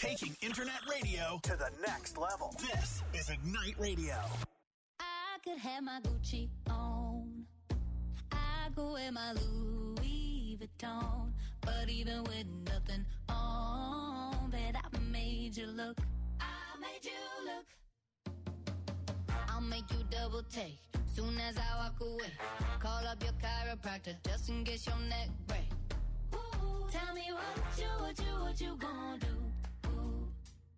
Taking internet radio to the next level. This is Ignite Radio. I could have my Gucci on. I go wear my Louis Vuitton. But even with nothing on, bet I made you look. I made you look. I'll make you double take soon as I walk away. Call up your chiropractor just in case your neck break. Ooh, tell me what you gonna do? Ooh.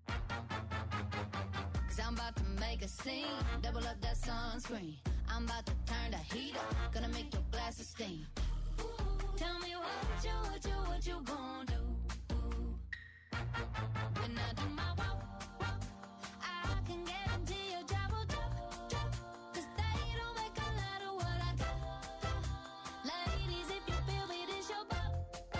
'Cause I'm about to make a scene, double up that sunscreen. I'm about to turn the heat up, gonna make your glasses steam. Ooh, tell me what you gonna do? Ooh. When I do my walk, I can guarantee your job will drop. 'Cause they don't make a lot of what I got. Ladies, if you feel me, this your bop.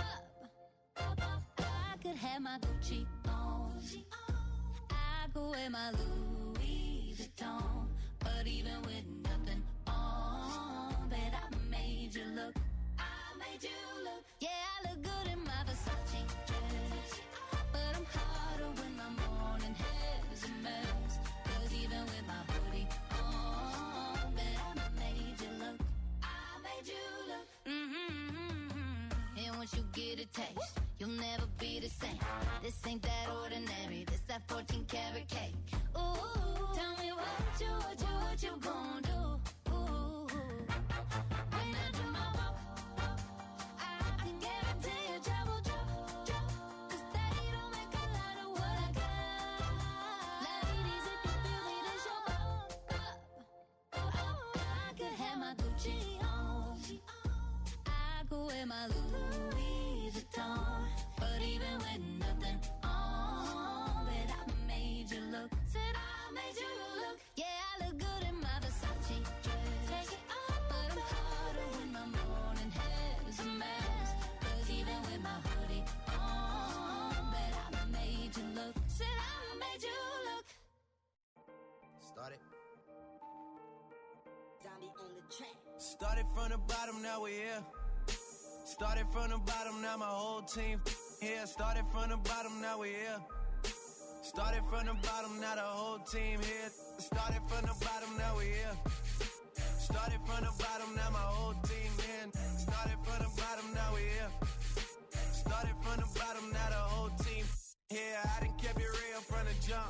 I could have my Gucci on. I go wear my Louis Vuitton. But even with nothing on, bet I made you look. I made you look. Yeah, I look good in my Versace dress. But I'm hotter when my morning hair is a mess. 'Cause even with my hoodie on, bet I made you look. I made you look. And once you get a taste, you'll never be the same. This ain't that ordinary. This that 14 karat cake. Ooh, tell me what you gonna do? Ooh, when I do my walk, I can guarantee your job will drop. 'Cause they don't make a lot of what I got. Ladies, if you feel me, this your bop. I could have my Gucci on. I go wear my Louis Vuitton. But even with nothing on, bet I made you look. Said I made you look. Yeah, I look good in my Versace dress. Take it off, but I'm hotter when my morning hair is a mess. 'Cause even with my hoodie on, bet I made you look. Said I made you look. Started. Zombie on the track. Started from the bottom, now we're here. Started from the bottom, now my whole team here. Started from the bottom, now we're here. Started from the bottom, now the whole team here. Started from the bottom, now we're here. Started from the bottom, now my whole team in. Started from the bottom, now we're here. Started from the bottom, now the whole team here. I done kept it real from the jump.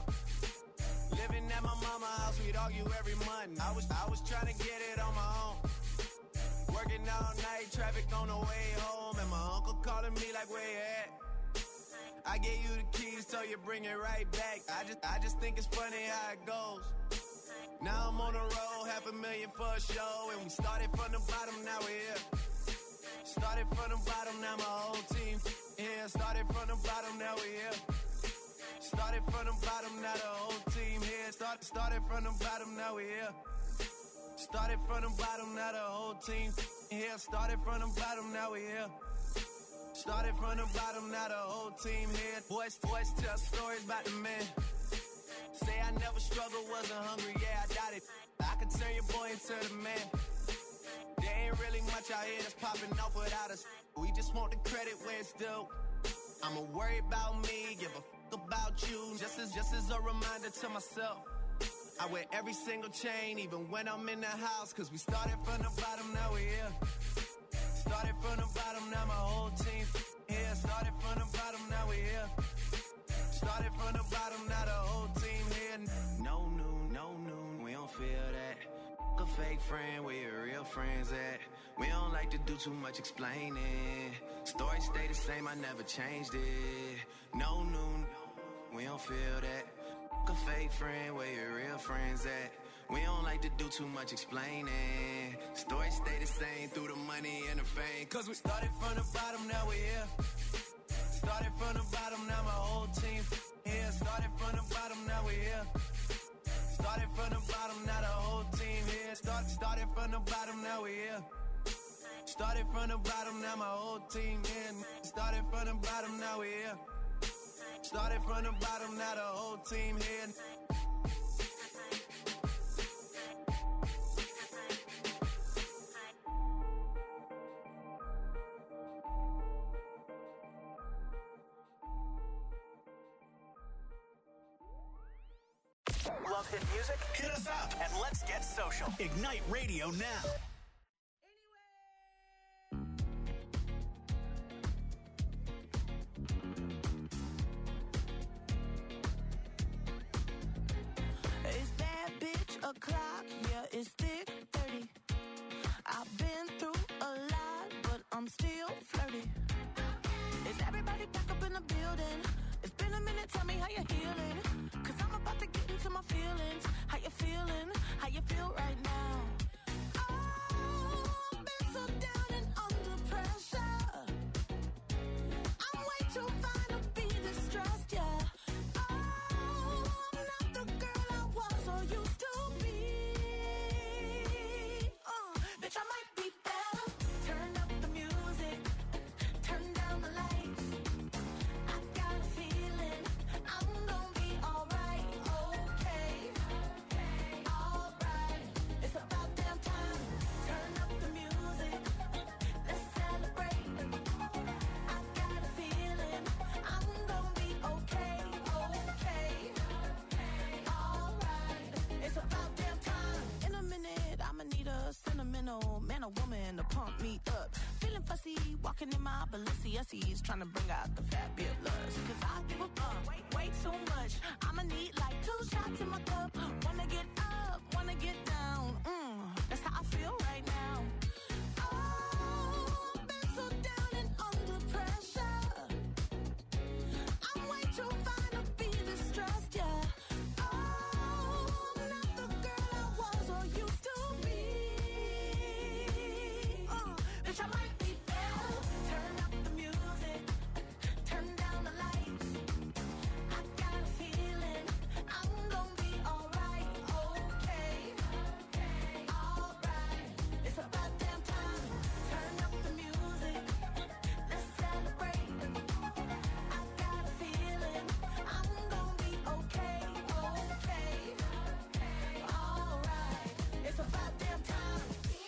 Living at my mama's house, we'd argue every month. I was trying to get it on my own. Working all night, traffic on the way home, and my uncle calling me like, where you at? I gave you the keys, so you bring it right back. I just think it's funny how it goes. Now I'm on the road, $500,000 for a show, and we started from the bottom, now we're here. Started from the bottom, now my whole team here. Started from the bottom, now we're here. Started from the bottom, now the whole team here. Started from the bottom, now we're here. Started from the bottom, now the whole team here. Started from the bottom, now we're here. Started from the bottom, now the whole team here. Boys tell stories about the man. Say I never struggled, wasn't hungry, yeah, I doubt it. I could turn your boy into the man. There ain't really much out here that's popping off without us. We just want the credit where it's due. I'ma worry about me, give a fuck about you. Just as a reminder to myself. I wear every single chain, even when I'm in the house. 'Cause we started from the bottom, now we're here. Started from the bottom, now my whole team here. Started from the bottom, now we're here. Started from the bottom, now the whole team here. No noon, we don't feel that. A fake friend, where your real friends at? We don't like to do too much explaining. Story stay the same, I never changed it. No noon, we don't feel that. A fake friend, where your real friends at? We don't like to do too much explaining. Stories stay the same through the money and the fame. 'Cause we started from the bottom, now we're here. Started from the bottom, now my whole team here. Started from the bottom, now we're here. Started from the bottom, now the whole team here. Started from the bottom, now we're here. Started from the bottom, now my whole team here. Started from the bottom, now we're here. Started from the bottom, now the whole team here. Love hit music? Hit us up and let's get social. Ignite Radio now. It's that bitch o'clock, yeah, it's thick 30. I've been through a lot, but I'm still flirty. Is everybody back up in the building? It's been a minute, tell me how you're healing. Cause I'm about to get into my feelings. How you feeling? How you feel right now? Oh, I've been so down and under pressure. I'm way too fine to be distressed, yeah. Oh, I'm not the girl I was or used to be. Bitch, I might be better. Turn up the music, turn down the lights. I got a feeling I'm gonna be alright, okay, alright. It's about damn time. Turn up the music, let's celebrate. I got a feeling I'm gonna be okay, alright. It's about damn time. In a minute, I'ma need a sentimental man or woman to pump me up. Feeling fussy, walking in my Balenciennes, trying to bring out the fabulous. Cause I give a fuck way too much. I'ma need like 2 shots in my cup. Wanna get up, wanna get down. That's how I feel right now. Oh, I've been so down and under pressure. I'm way too fine to be distressed, yeah. Oh, I'm not the girl I was or used to be. Bitch, I might be better. Turn up the music, turn down the lights. I got a feeling I'm gonna be alright, okay, alright. It's about damn time. Turn up the music, let's celebrate. I got a feeling I'm gonna be okay, alright. It's about damn time.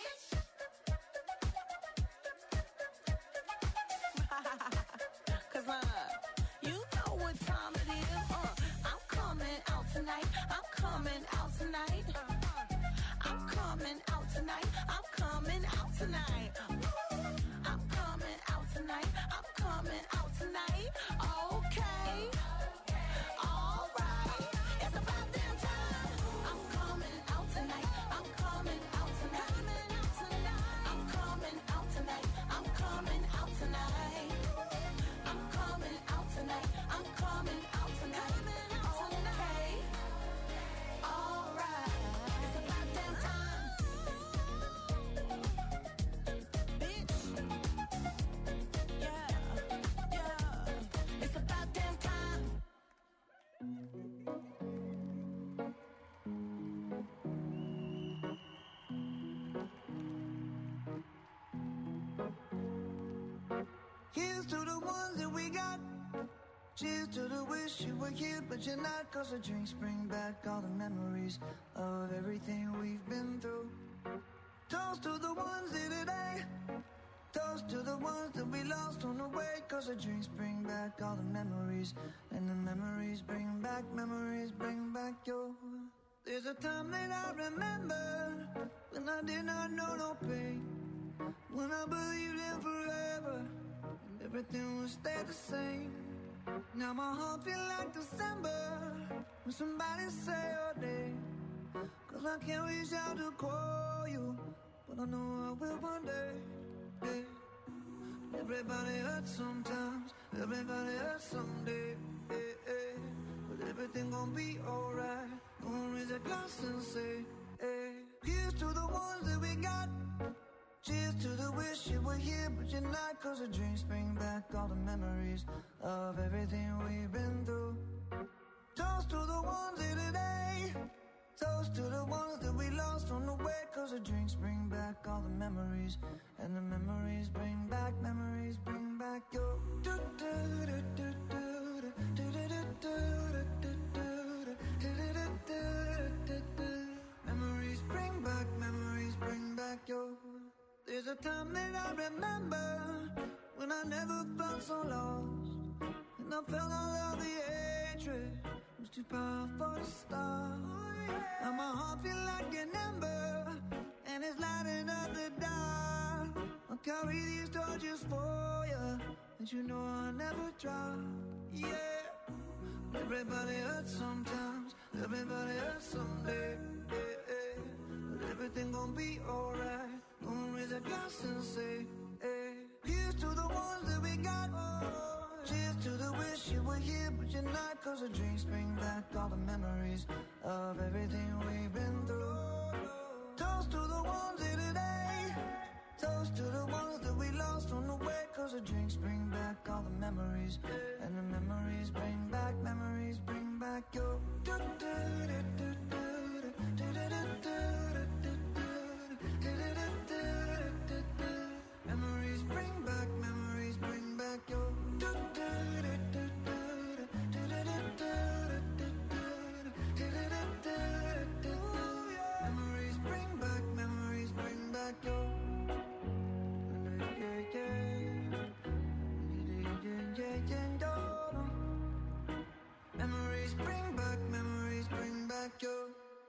Cause you know what time it is. I'm coming out tonight. I'm coming out tonight. I'm coming out tonight. I'm coming out tonight. I'm coming out tonight. I'm coming out tonight. Okay. Alright. It's about damn time. I'm coming out tonight. I'm coming out tonight. I'm coming out tonight. I'm coming out tonight. I'm coming out tonight. I'm coming out tonight. Okay. Alright. It's about damn time. Bitch. Yeah. Yeah. It's about damn time. Here's to the ones that we got. Cheers to the wish you were here, but you're not. Cause the drinks bring back all the memories of everything we've been through. Toast to the ones here today. Toast to the ones that we lost on the way. Cause the drinks bring back all the memories. And the memories bring back your. There's a time that I remember when I did not know no pain. When I believed in forever and everything would stay the same. Now my heart feel like December when somebody say your name. Cause I can't reach out to call you, but I know I will one day. Yeah. Everybody hurts sometimes, everybody hurts someday. Yeah, yeah. But everything gon' be alright. Gonna raise a glass and say, hey. Here's to the ones that we got. Cheers to the wish you were here, but you're not. Cause the drinks bring back all the memories of everything we've been through. Toast to the ones here today. Toast to the ones that we lost on the way. Cause the drinks bring back all the memories. And the memories bring back your. Memories bring back your. There's a time that I remember when I never felt so lost. And I felt all of the hatred was too powerful to stop. And my heart feel like an ember, and it's lighting up the dark. I'll carry these torches for you, and you know I'll never drop. Yeah, everybody hurts sometimes, everybody hurts someday. But everything gon' be alright. Gonna raise a glass and say, hey, here's to the ones that we got. Cheers to the wish you were here, but you're not. Cause the drinks bring back all the memories of everything we've been through. Toast to the ones here today. Toast to the ones that we lost on the way. Cause the drinks bring back all the memories. And the memories bring back your memories bring back your memories bring back your memories bring back your.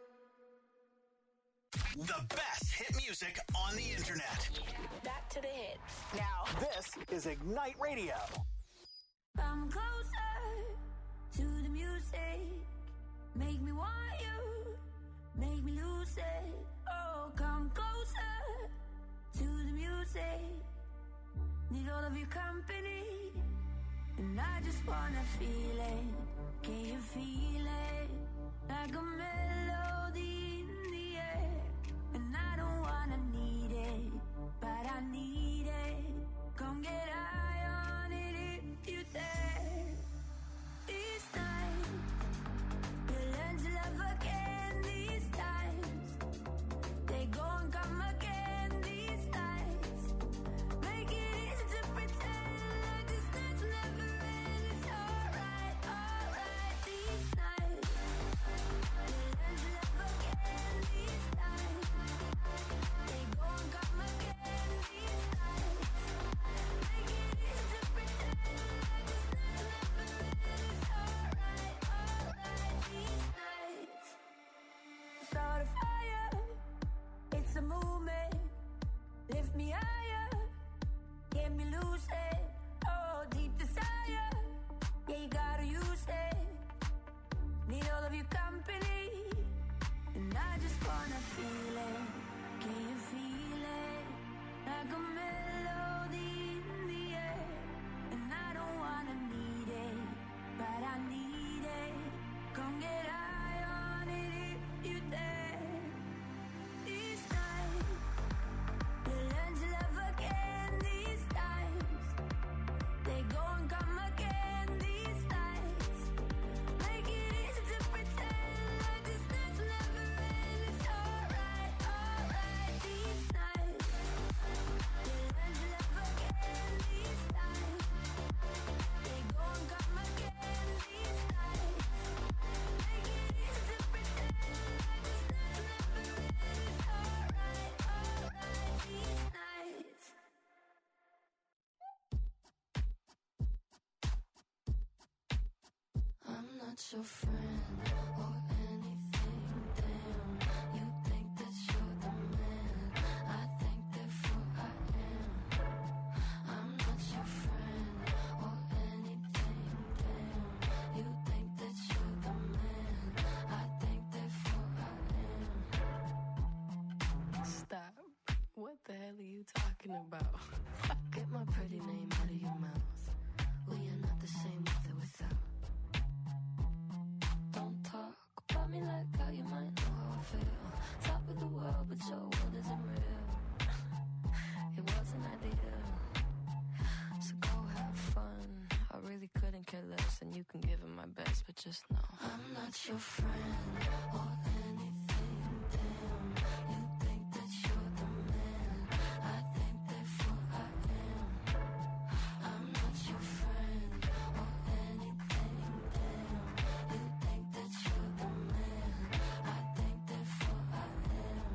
The best hit music on the internet. Back to the hits. Now, this is Ignite Radio. Come closer to the music. Make me want you. Make me lose it. Oh, come closer to the music. Need all of your company. And I just wanna feel it. Can you feel it? Like a melody in the air. And I don't wanna need it, but I need it. Come get high on it if you dare. These times, you'll learn to love again. These times, they go and come again. These nights, make it easy to pretend like this night's never end. It's alright, alright. These nights, you'll learn to love again. These times, they go and come again. These nights, make it easy to pretend like this night's never end. It's alright, alright. These nights, start a fire. It's a movement. Lift me higher. Get me lucid. Oh, deep desire. Yeah, you gotta use it. Need all of your company. And I just wanna feel it. Can you feel it? Like a melody in the air. And I don't wanna need it, but I need it. Come get high on it if you dare. These nights, you'll learn to love again. These times, they go and come again. These nights, make it easy to pretend like this night's never end. It's alright, alright. These nights, you'll learn to love again. These times, they go and come again. These nights, make it easy to pretend like this night's never end. It's alright, alright. These nights. I'm not your friend or anything, damn. You think that you're the man, I think therefore I am. I'm not your friend or anything, damn. You think that you're the man, I think therefore I am. Stop. What the hell are you talking about? Get my pretty name out of your mouth. We are not the same with or without. Don't talk about me like how you might know how I feel. Top of the world, but your world isn't real. It wasn't ideal. So go have fun. I really couldn't care less, and you can give it my best, but just know I'm not your friend or anything, damn. You think that you're the man, I think therefore I am. I'm not your friend or anything, damn. You think that you're the man, I think therefore I am.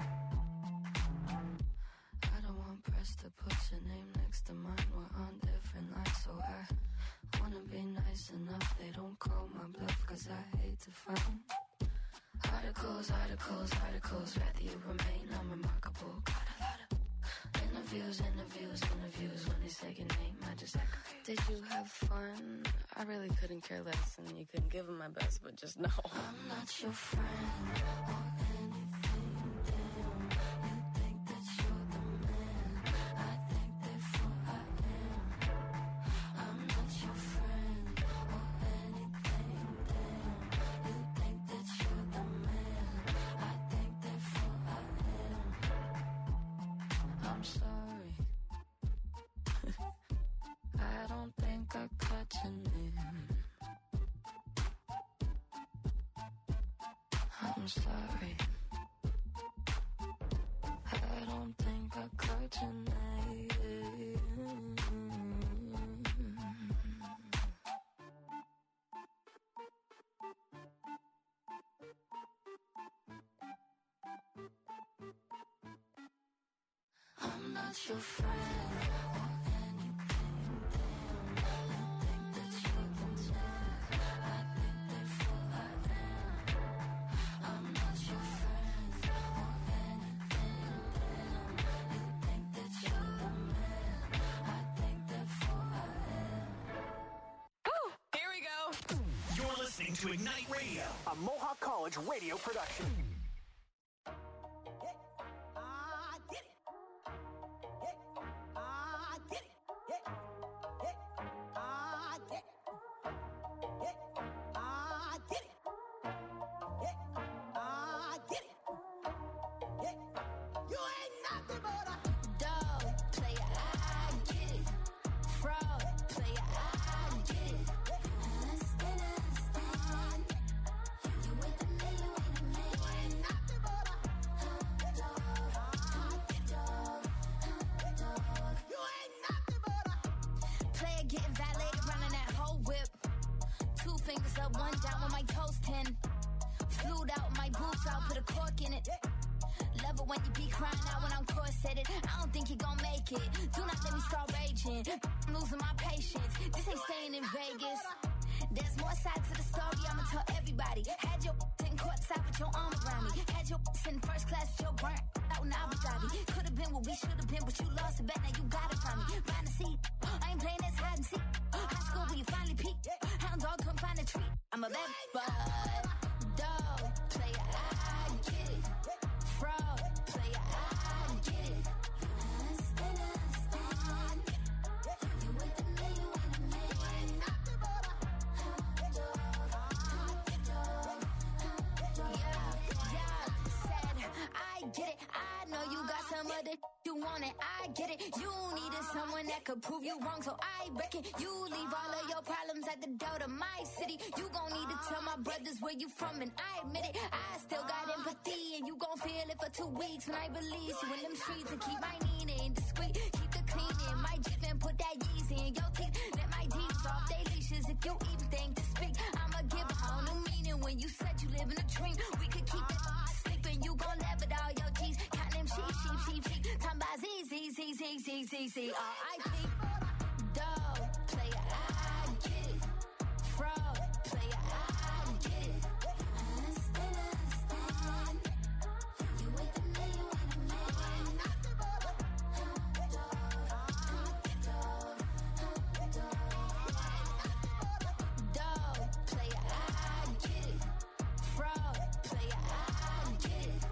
I don't want press to put your name next to mine. We're on different lines, so I wanna be nice enough. They don't call my bluff, cause I easy to find. Articles, rather you remain unremarkable. Got a lot of interviews. When they say your name, I just aggravate. Did you have fun? I really couldn't care less, and you couldn't give them my best, but just know I'm not your friend or anything. Damn, you think that you're the man. I think therefore I am. I'm not your friend or anything. Damn, you think that you're the man. I think therefore I am. I'm sorry. I don't think I caught your name. I'm sorry. I don't think I caught your name. I'm not your friend or anything. Damn, you think that you're the man. I think therefore I am. I'm not your friend or anything. Damn, you think that you're the man. I think therefore I am. Ooh, here we go. You're listening to Ignite Radio, a Mohawk College radio production. Getting violated, running that whole whip. 2 fingers up, 1 down with my toes 10. Flued out my boobs, I'll put a cork in it. Love it when you be crying out when I'm corseted. I don't think you gon' make it. Do not let me start raging. I'm losing my patience. This ain't staying in Vegas. There's more sides to the story, I'ma tell everybody. Had your in courtside with your arm around me. Had your in first class with your burnt out in Abu Dhabi. Could've been what we should've been, but you lost a bet, now you got it from me. Find a seat, I ain't playing this hide and seek. High school where you finally peaked. Hound dog come find a treat. I'm a bad bud. Dog, player, I get it. Fraud, player, I get it. Understand. You with the man, you with the man. Yeah, said, I get it. I know you got some other you want it. I get it. You needed someone that could prove you wrong, so I reckon you leave all of your problems at the door to my city. You gon' need to tell my brothers where you from, and I admit it. I still got empathy, and you gon' feel it for 2 weeks when I release you in them streets and keep my Nina discreet. Keep the cleaning, my Jeep and put that Yeezy in your teeth. Let my D's off they leashes if you even think to speak. I'ma give a whole new meaning when you said you live in a dream. We could keep it sleeping, you gon' laugh at all your G's. Count them sheep. Time by Z. R.I.P. Dog, player, I get it. Fraud, player, I get it. Understand. You with the man, you with the man. Dog, player, I get it. Fraud, player, I get it.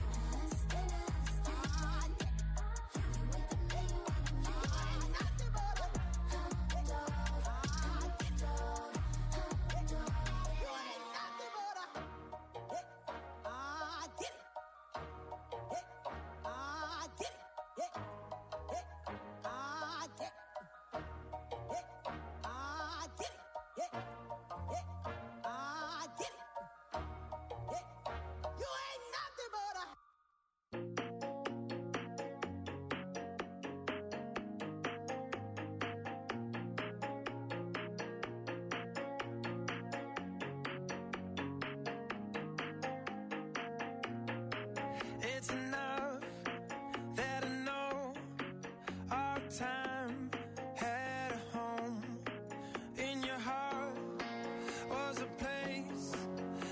It's enough that I know our time had a home. In your heart was a place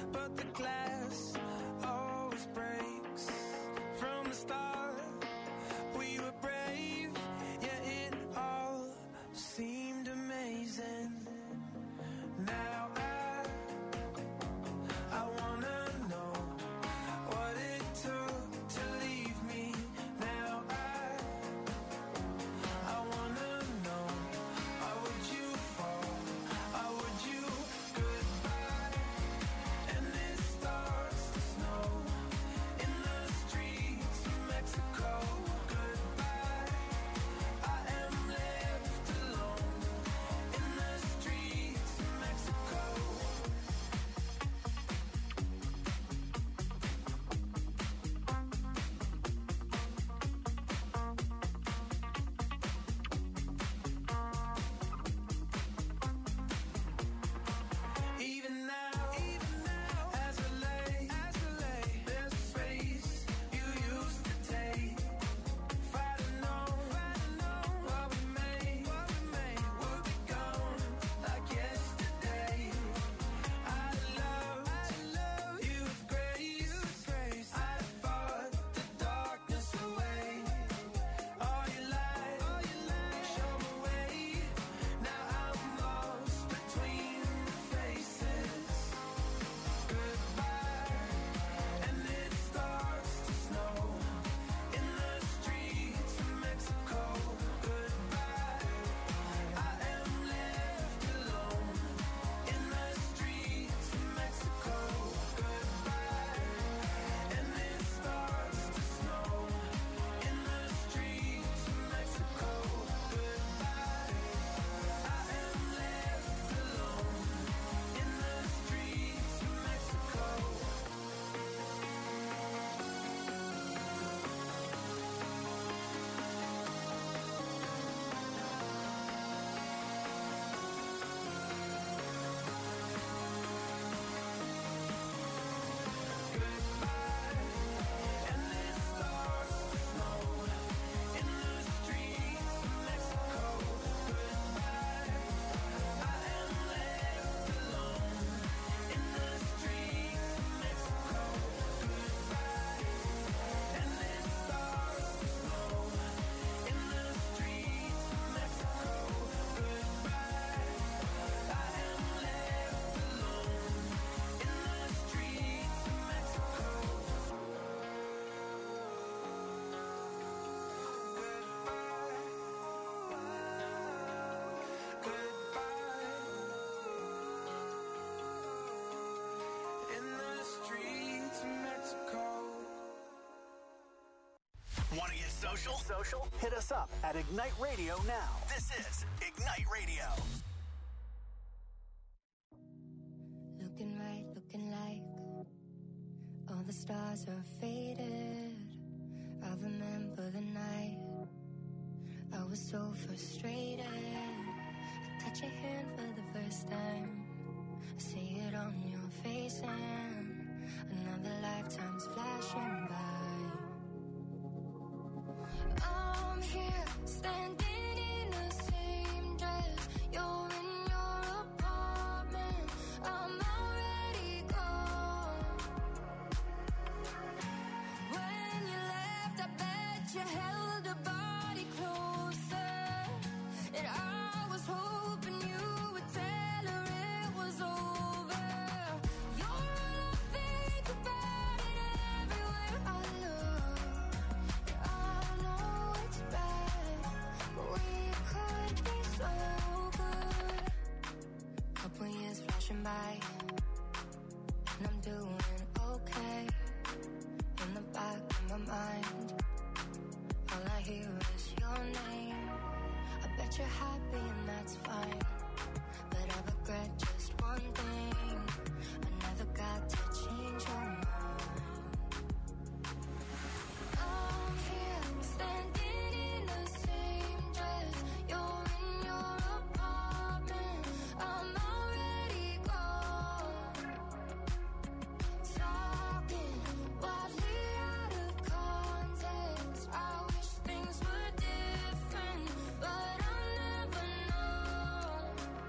social? Hit us up at Ignite Radio now. This is Ignite Radio. Looking right, looking like all the stars are faded. I remember the night I was so frustrated. I touch your hand for the first time. I see it on your face and another lifetime's flashing by. I'm here, standing in the same dress. You're in your apartment. I'm already gone. When you left, I bet you held a body closer. And I was hoping you would tell her it was over. You're all I think about it everywhere I look. I know it's bad, but we could be so good. Couple years flashing by, and I'm doing okay. In the back of my mind, all I hear is your name. I bet you're happy and that's fine, but I regret just one thing. I never got to change your mind. I'm here, standing in the same dress. You're in your apartment. I'm already gone. Talking wildly out of context. I wish things were different, but I'll never know.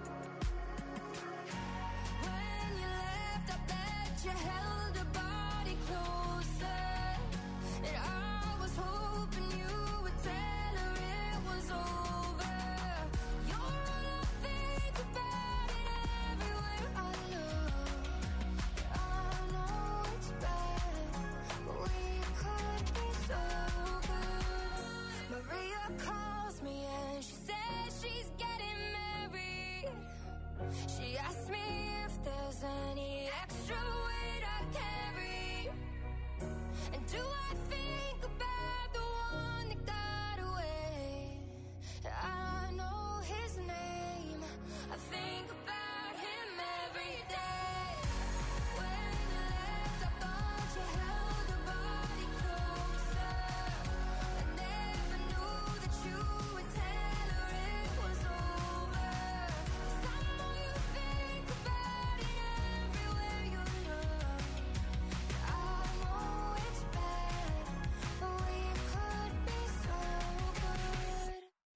When you left, I bet you held a body closer. And I was hoping you would tell her it was over. You're all I think about it everywhere I look. I know it's bad, but we could be so good. Maria calls me and she says she's getting married. She asked me if there's any extra weight I carry. And do I think about the one that got away? I know his name. I think about him every day. When you left, I thought you held a body closer. I never knew that you would tell her it was over. 'Cause I know you think about it everywhere you look. I know it's bad, but we could be so good.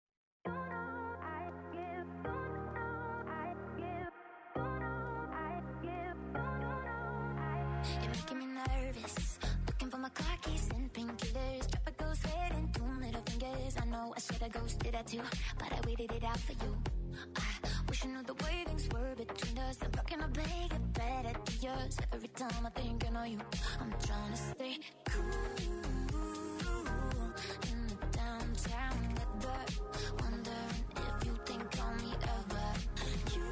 You're making me nervous. Looking for my car keys and painkillers. Tropical sweat and 2 middle fingers. I know I should have ghosted that too, but I waited it out for you. I wish I knew the way things were between us. I'm talking my bag of bad ideas. Every time I think I know you, I'm trying to stay cool in the downtown weather. Wondering if you think on me ever. You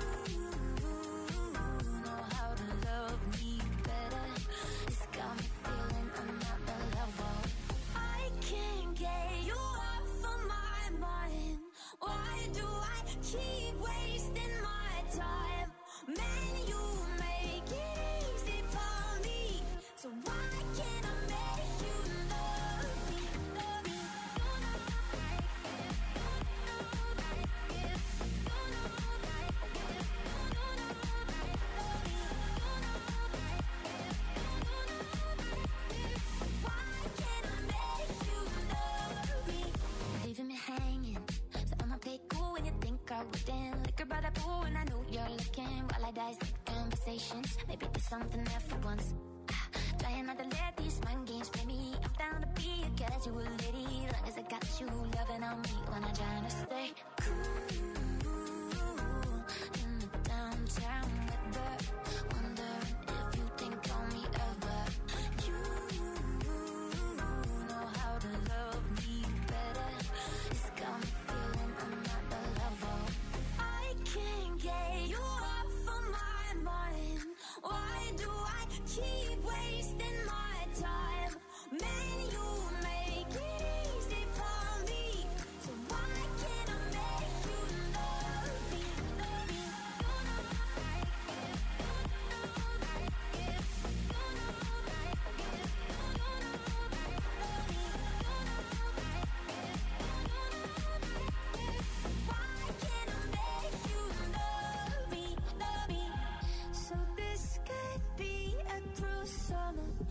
know how to love me better. It's got me feeling I'm not the level. I can't get you off of my mind. Why do I keep wasting my time? Man, you make it easy for me. So why can't I make you love me? Love me. You know I get. You know I get. You know I get. You know I love me. You know I get. You know I get. Why can't I make you love me? Leaving me hanging. So I'ma play cool when you think I wouldn't. Liquor by the pool and I know you're looking. While I dissect conversations, maybe there's something there for once. Trying not to let these mind games play me. I'm down to be a casual lady, long as I got you loving on me when I'm trying to stay cool in the downtown weather. Wondering if you think on me ever. You know how to love me better. It's got me feeling I'm not the level. I can't get you off of my mind. Why do I keep wasting my time? Man, you make it easy for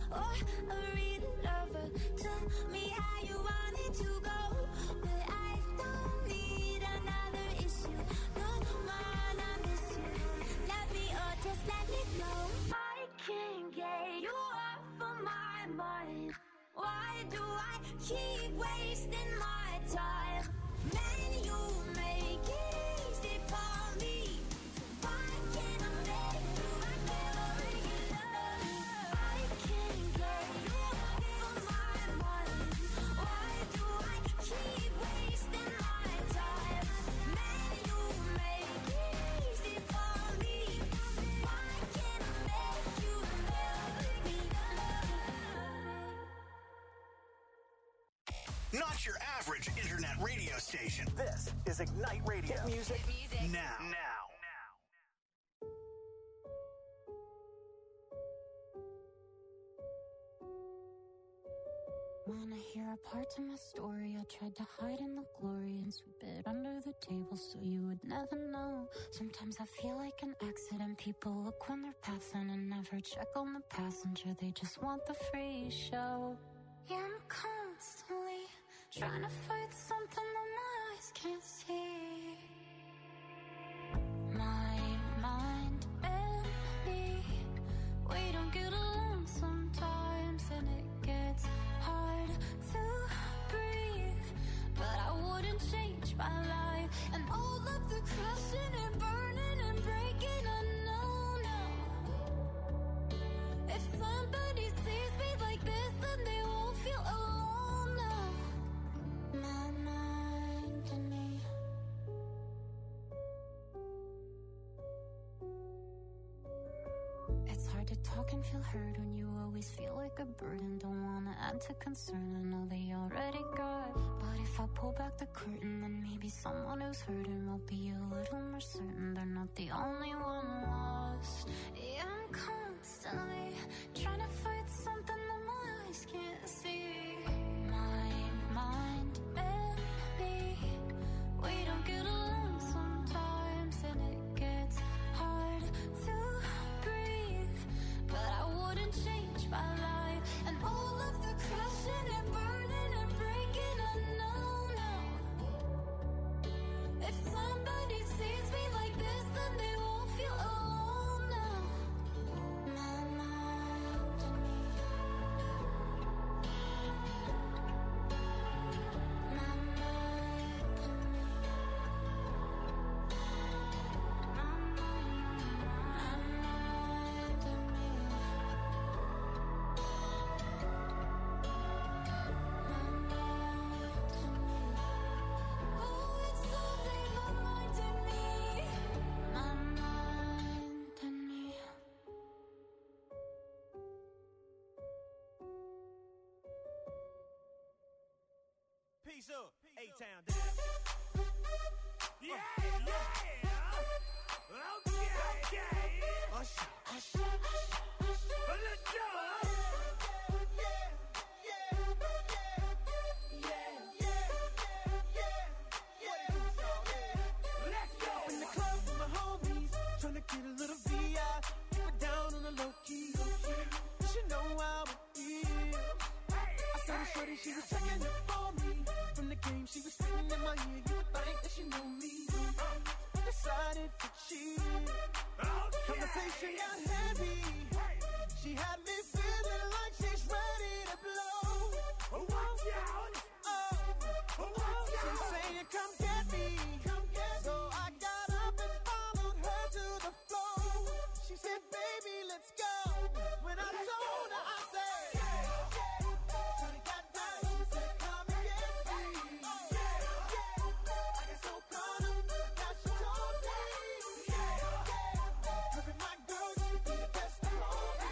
or a real lover. Tell me how you want it to go, but I don't need another issue. No man, I miss you. Love me or just let me go. I can't get you off of my mind. Why do I keep wasting my time? Man, you make it easy for me. Why can't I make you never love? I can't get you off of my mind. Why do I keep wasting my time? Man, you make it easy for me. Why can't I make you love me? Not your average internet radio station. This is Ignite Radio. Hit music now. Wanna hear a part of my story? I tried to hide in the glory and sweep it under the table so you would never know. Sometimes I feel like an accident. People look when they're passing and never check on the passenger. They just want the free show. Yeah, I'm constantly trying to fight something that my eyes can't see. My mind and me, we don't get along sometimes, and it gets hard to breathe. But I wouldn't change my life, and all of the crashing and burning and breaking, I know now. If somebody sees me like this, then they won't feel alone now. My mind and me. It's hard to talk and feel heard when you always feel like a burden. Don't wanna add to concern, I know they already got. But if I pull back the curtain, then maybe someone who's hurting will be a little more certain they're not the only one lost. Yeah, I'm constantly trying to fight something that my eyes can't see. My mind and me, we don't get along sometimes, and it gets hard to breathe. But I wouldn't change my life, and all of the crashing and burning and breaking, I know now. If somebody sees me like this, then they won't feel alone now. My mind and me. My mind and me. My mind and me. Oh, it's something my mind and me. My mind and me. Peace up, A-Town down. Yeah. Okay. Usher. Let's go. Let's go. In the club with my homies, tryna get a little VI. Keep it down on the low key. You should know how it feels. I saw the shorty, she was checking up for me. From the game, she was sitting in my ear. You would think that she knew me. Decided to cheat. Conversation got heavy. She had me feeling like she's ready to blow. Watch out. She's saying, come get me. So I got up and followed her to the floor. She said, baby, let's go. When I told her, I said, shorty got down. She said, come and get me. I got so caught up, now she told me. Perfect, my girl, you be the best of all me.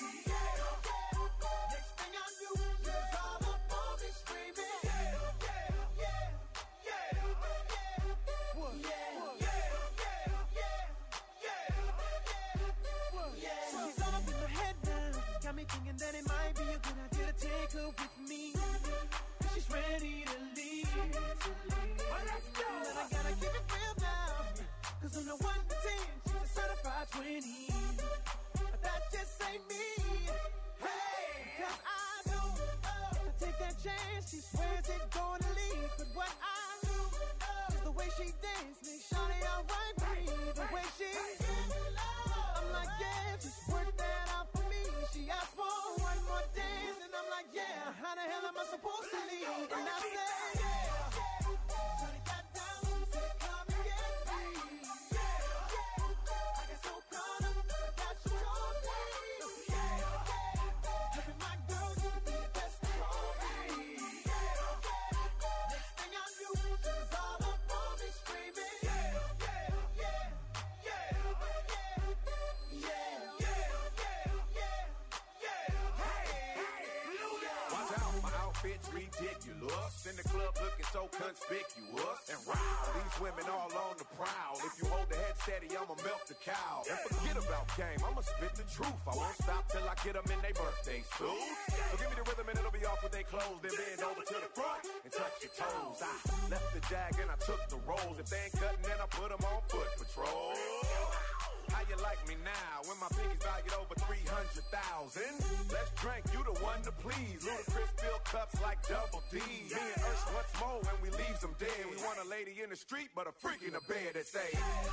Next thing I knew, she was all up on me screaming. She's all up in my head now. Got me thinking that it might be a good idea to take her with me. She's ready to leave. Let's go. But I gotta keep it real now. Cause on the 1 to 10, she's a certified 20. But that just ain't me. Hey! outfits ridiculous. In the club looking so conspicuous. And wow, these women all on the prowl. If you hold the head steady, I'ma milk the cow. And forget about game, I'ma spit the truth. I won't stop till I get them in their birthday suits. So give me the rhythm and it'll be off with their clothes. Then bend over to the front and touch your toes. I left the jag and I took the rolls. If they ain't cutting, then I put them on foot patrol. How you like me now when my pinky's valued over 300,000? Let's drink, you the one to please. Ludacris fill cups like Double D. Me and Ursh once more when we leaves them dead. We want a lady in the street, but a freak in the bed that say,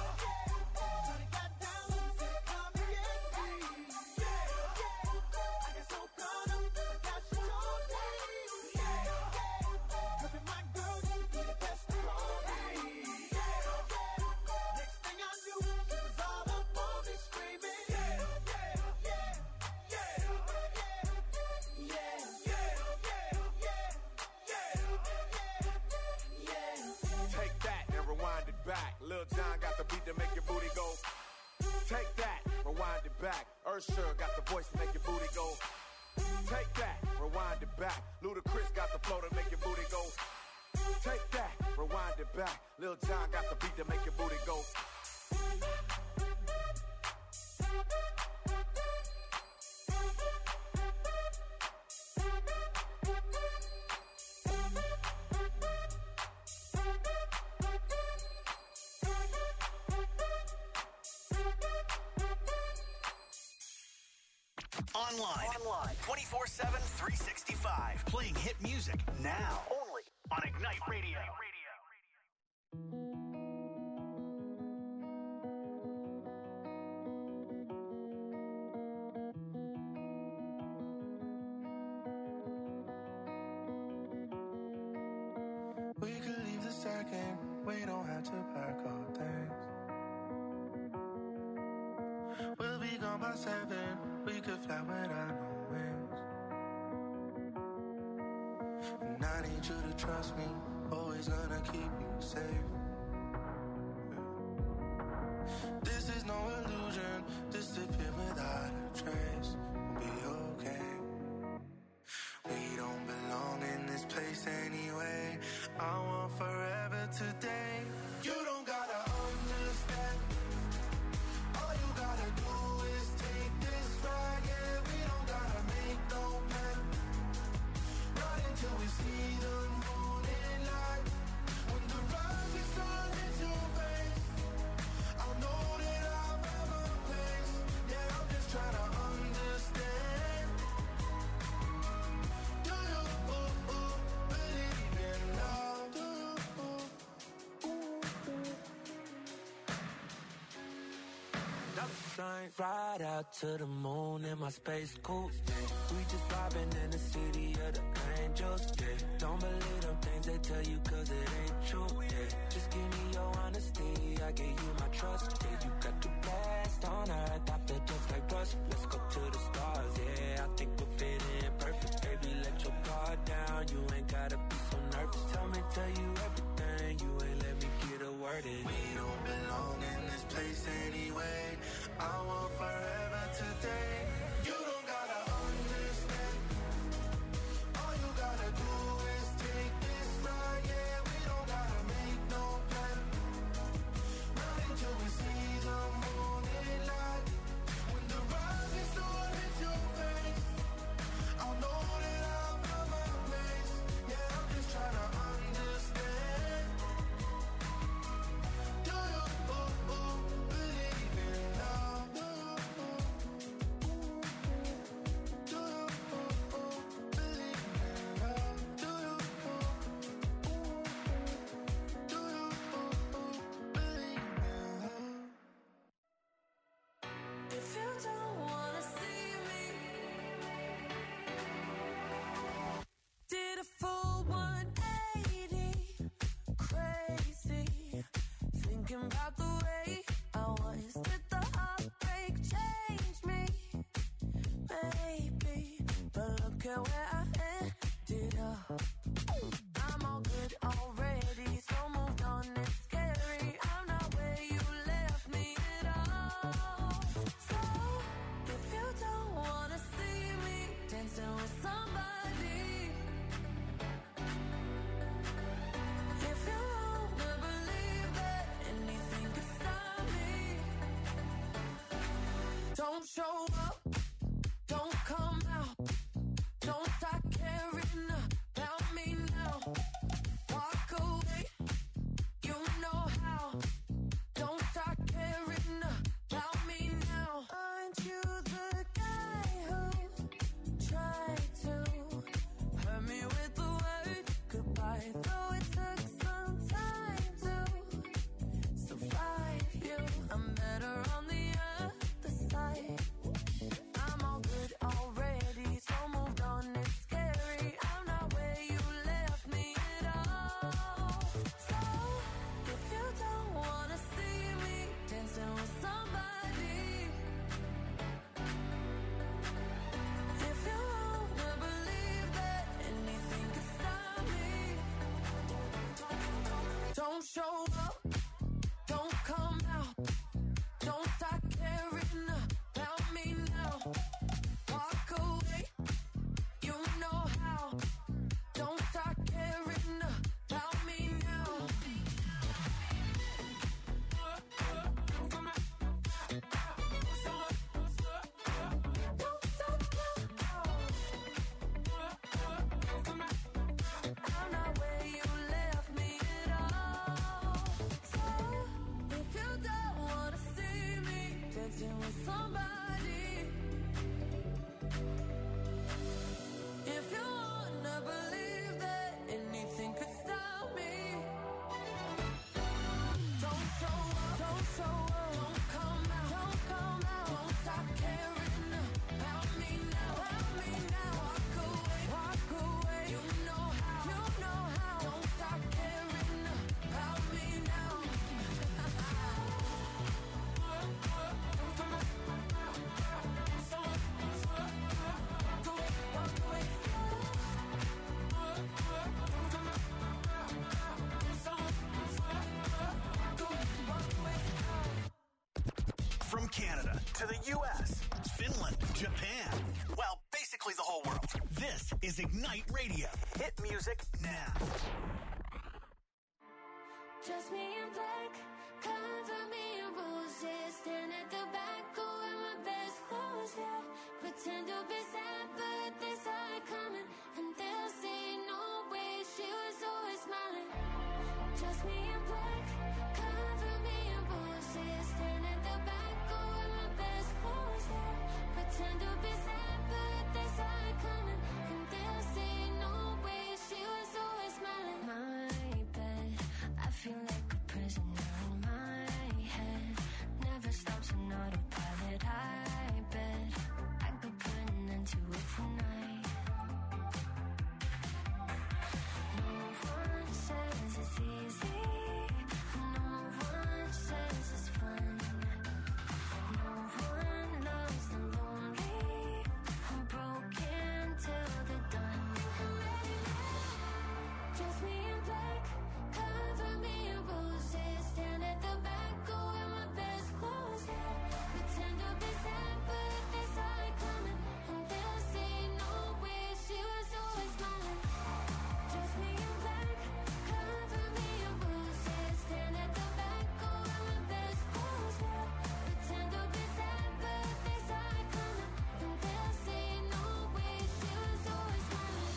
Lil Jon got the beat to make your booty go. Take that, rewind it back. Usher got the voice to make your booty go. Take that, rewind it back. Ludacris got the flow to make your booty go. Take that, rewind it back. Lil Jon got the beat to make your booty go. Online. 24/7, 365. Playing hit music now. Only on Ignite Radio. We could leave the second. We don't have to pack our things. We'll be gone by 7. We could fly without no wings. And I need you to trust me. Always gonna keep you safe. This is no illusion. Disappear without a trace. We'll be okay. We don't belong in this place anyway. I want forever today. You don't gotta understand. All you gotta do is take this ride. Yeah, we don't gotta make no plan. Right until we see the morning light. When the rising sun hits your face, I'll know that I'll have a place. Yeah, I'm just trying to understand. Do you believe in love? Do Ride out to the moon in my space coupe. We just vibing in the city of the angels. Yeah, don't believe them things they tell you 'cause it ain't true. Yeah, just give me your honesty. I give you my trust. Yeah, you got the best on earth. I feel just like rust. Let's go to the stars. Yeah, I think we'll fit in perfect. Baby, let your guard down. You ain't gotta be so nervous. Tell you everything. You ain't let me get a word in. We don't belong in this place anyway. I want forever today. You don't gotta understand. All you gotta do is take this ride. Yeah, we don't gotta make no plan. Right until we see the morning light. When the rising sun hits your face, I'll know that I'll find my place. Yeah, I'm just trying to understand. Do you believe in love? Do you believe in love? Do you believe in love? If you don't wanna see me, did a full 180, crazy, thinking about the way I was. Did the heartbreak change me? Maybe, but look at where I ended up. I'm all good already, so moved on. It's scary. I'm not where you left me at all. So if you don't wanna see me dancing with somebody, to the U.S., Finland, Japan. Well, basically the whole world. This is Ignite Radio. Hit music now. Just me in black, cover me in roses. Stand at the back, go wear my best clothes, yeah. Pretend to be sad, but they saw it coming. And they'll say, no way, she was always smiling. Just me in black, cover me in roses. Stand at the back, go wear my best clothes, yeah. Pretend to be sad, but they saw it coming. And they'll say, no way, she was always smiling. My bed, I feel like a prisoner in my head. Never stops an autopilot. I bet I could put an end to it tonight. No one says it's easy. No one says it's fun. No one loves the lonely. I'm broken till they're done. Just me in black, cover me in roses. Stand at the back, go wear my best clothes, yeah. Pretend to be sad, but they saw it coming. And they'll say, no way, she was always smiling. Just me in black, cover me in roses. Stand at the back, go wear my best clothes, yeah. Pretend to be sad, but they saw it coming. And they'll say, no way, she was always smiling.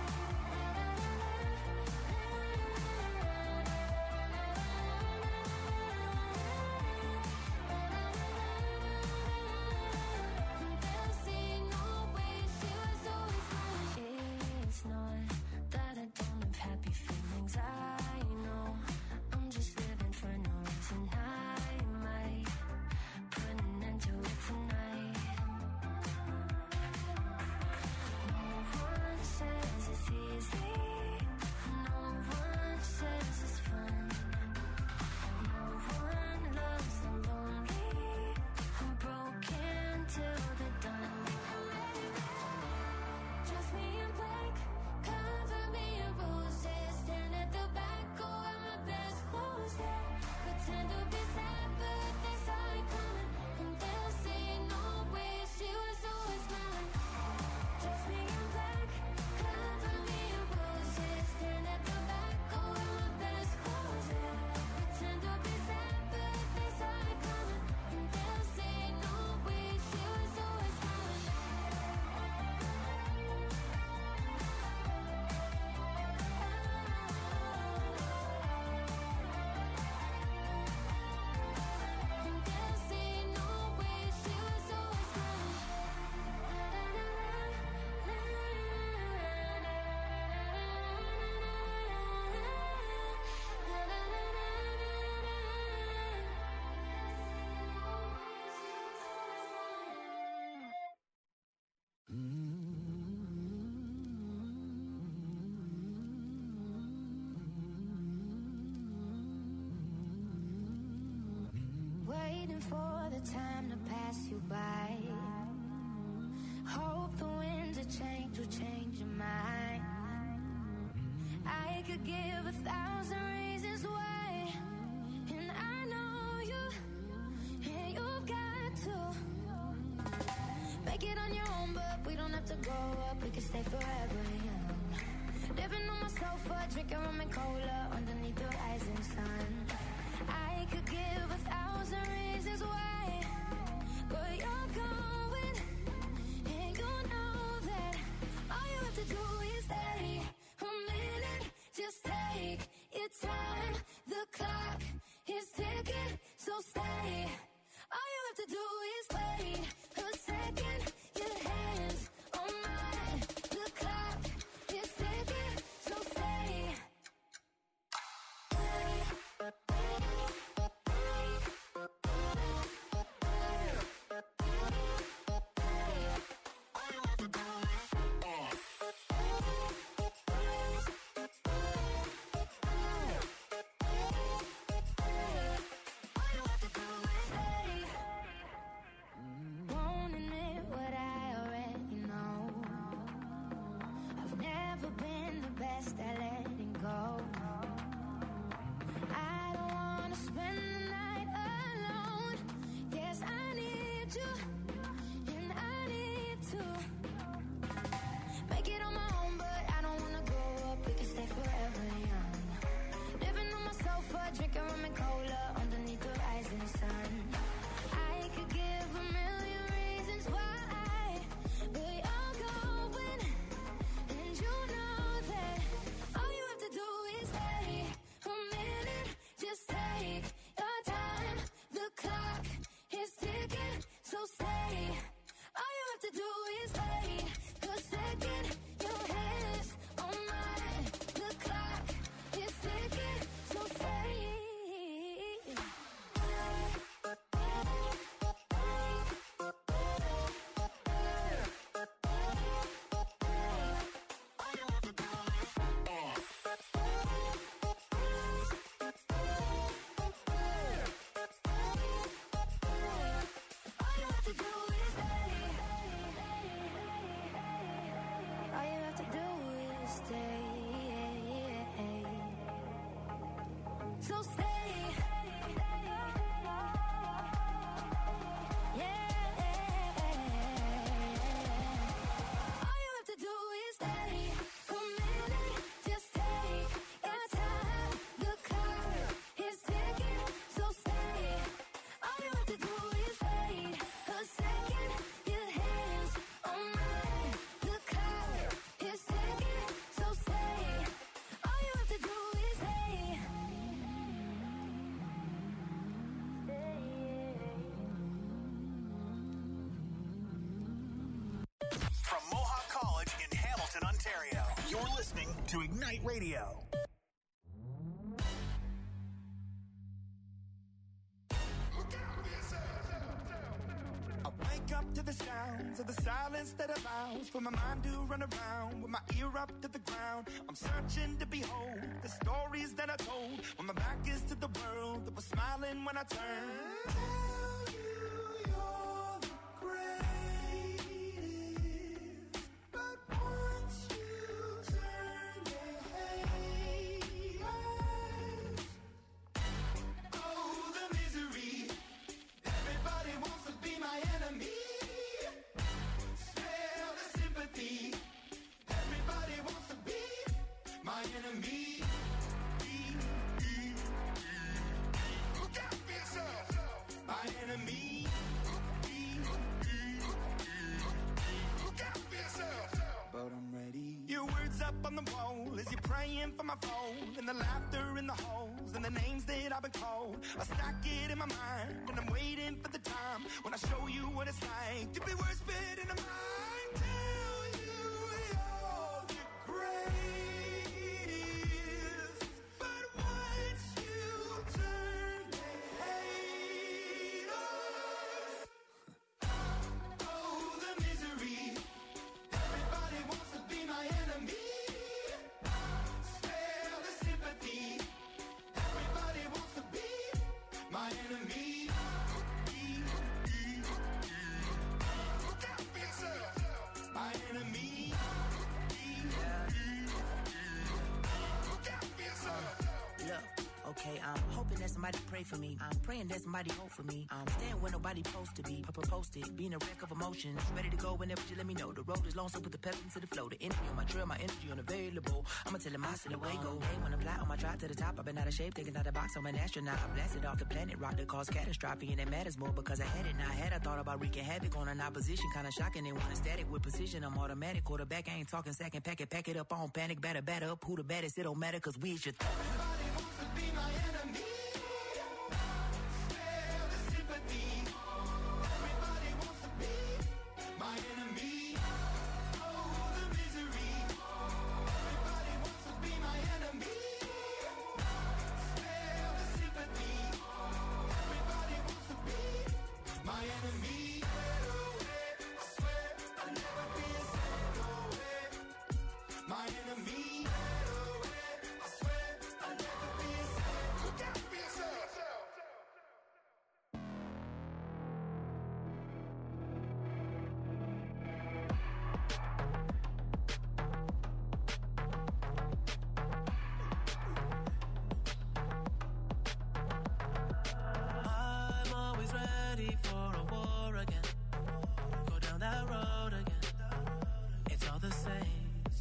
It's not that I don't have happy feelings, I know. I'm just living for no reason. I might put an end to it tonight. No one says it's easy. No one says it's fun. No one loves the lonely. I'm broken till they're done. Just me in black, cover me in roses. Stand at the back, go wear my best clothes, yeah. Pretend to be sad, but they saw it coming. And they'll say, no way, she was always smiling. Just me in black, cover me in roses. Stand at the back, go wear my best clothes, yeah. Pretend to be sad, but they saw it coming. And they'll say, no way, she was always smiling. And they'll say, no way, she was always waiting for the time to pass you by. Hope the winds of change will change your mind. I could give 1,000 reasons why, and I know you, and you've got to make it on your own, but we don't have to grow up, we can stay forever young. Living on my sofa, drinking rum and cola underneath the rising sun. I could give 1,000 reasons why, but you're going, and you know that all you have to do is stay a minute. Just take your time. The clock is ticking, so stay. All you have to do is wait a second. Your hands on mine. The clock is ticking, so stay. to Ignite Radio. Wake up to the sounds of the silence that allows for my mind to run around with my ear up to the ground. I'm searching to behold the stories that I told when my back is to the world that was smiling when I turned. Tell you you're the greatest, but once you turn, they hate us. Oh, the misery. Everybody wants to be my enemy. Smell the sympathy. Everybody wants to be my enemy. Look out for yourself. My enemy. Look out for yourself. But I'm ready. Your words up on the wall as you're praying for my phone, and the laughter in the halls and the names that I've been called. I stack it in my mind and I'm waiting for the time when I show you what it's like to be worse fit in a mind. Tell you you're the greatest, but once you turn, they hate us. Oh, the misery. Everybody wants to be my enemy. Spare the sympathy. Everybody wants to be my enemy. Look out for yourself. My enemy. Look out for yourself. Look, okay, I'm hoping that somebody pray for me. I'm praying that somebody hope for me. I'm staying where nobody supposed to be. Papa posted, being a wreck of emotions. Ready to go whenever you let me know. The road is long, so put the pep into the flow. The energy on my trail, my energy unavailable. I'ma tell him I still away go. Hey, when I'm fly on my drive to the top, I've been out of shape, taking out the box. I'm an astronaut. I blasted off the planet rock that caused catastrophe, and it matters more because I had it. Now I had, I thought about wreaking havoc on an opposition. Kinda shocking, they want a static with precision. I'm automatic. Quarterback, I ain't talking second. Pack it up on panic. Batter up. Who the baddest? It don't matter, cause we should. Everybody wants to be my enemy. Spare the sympathy. Everybody wants to be my enemy. Oh, the misery. Everybody wants to be my enemy. Spare the sympathy. Everybody wants to be my enemy. I swear I'll never be a my enemy. I swear I'll never be a look out for yourself. I'm always ready for a war again. Go down that road again. It's all the same.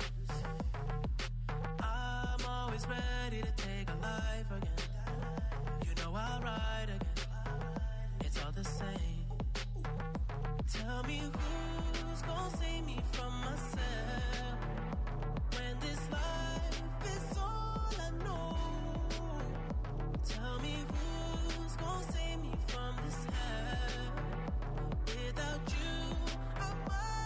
I'm always ready to take a life again. You know I'll ride again. It's all the same. Tell me who's gonna save me from myself when this life is all I know. Tell me who's gonna save me from this hell. Without you, I'm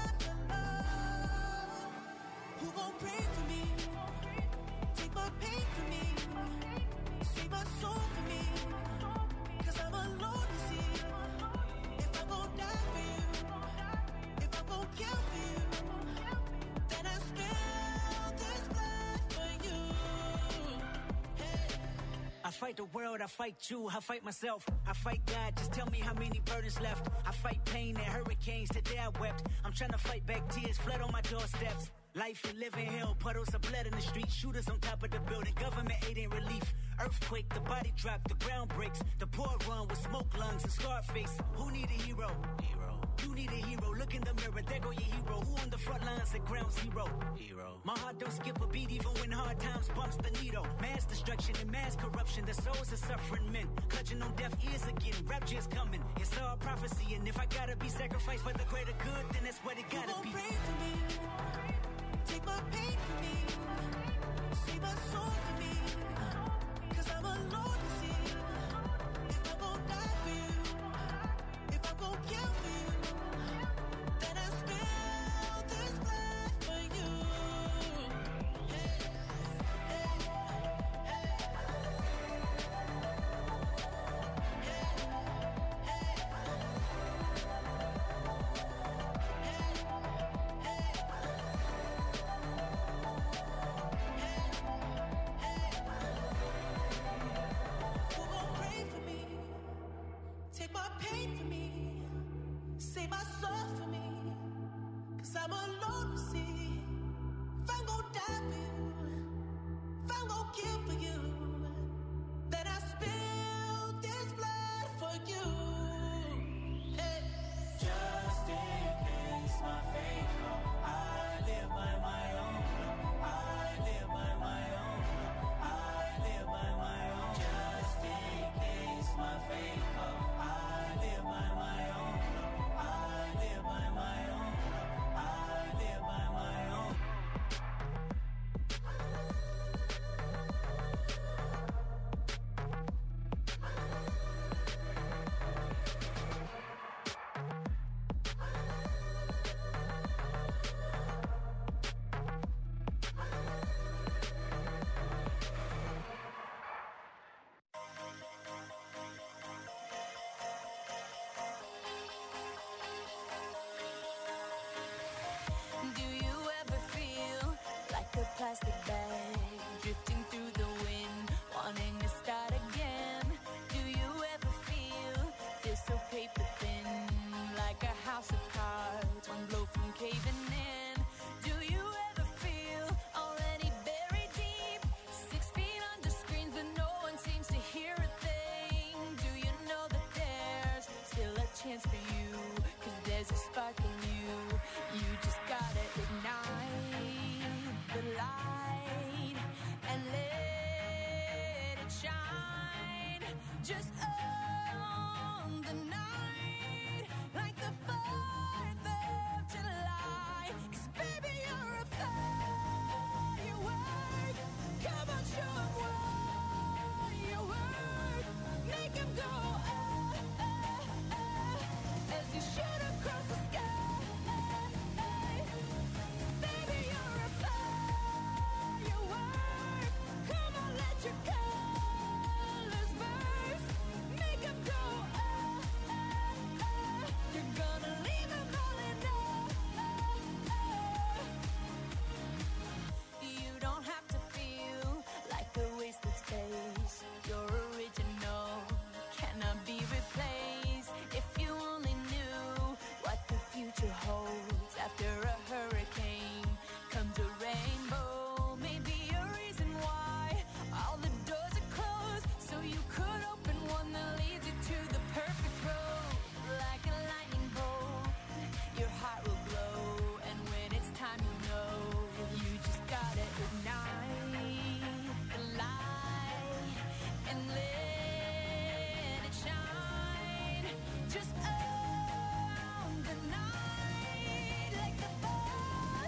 alone. Who gon' pray for me? Take my pain for me. Save my soul for me. Cause I'm alone to see. If I'm gon' die for you, if I'm gon' kill for you, then I spill this blood for you. Hey. I fight the world, I fight you, I fight myself, I fight God, just tell me how many burdens left. I fight pain and hurricanes, today I wept. I'm trying to fight back tears, flood on my doorsteps. Life and living hell, puddles of blood in the street, shooters on top of the building, government aid ain't relief. Earthquake, the body drop, the ground breaks, the poor run with smoke lungs and scarred face. Who need a hero? You need a hero, look in the mirror, there go your hero. Who on the front lines at ground zero? My heart don't skip a beat even when hard times bumps the needle. Mass destruction and mass corruption, the souls of suffering men. Clutching on deaf ears again, rapture's coming. It's all prophecy, and if I gotta be sacrificed for the greater good, then that's what it gotta be. Pray for me, take my pain for me, save my soul for me. Cause I'm alone to see. If I'm gon' die for you, if I'm gon' kill for you, then I spill this blood for you. Hey. dance for you, 'cause there's a spark in you. You just gotta ignite the light and let it shine. Just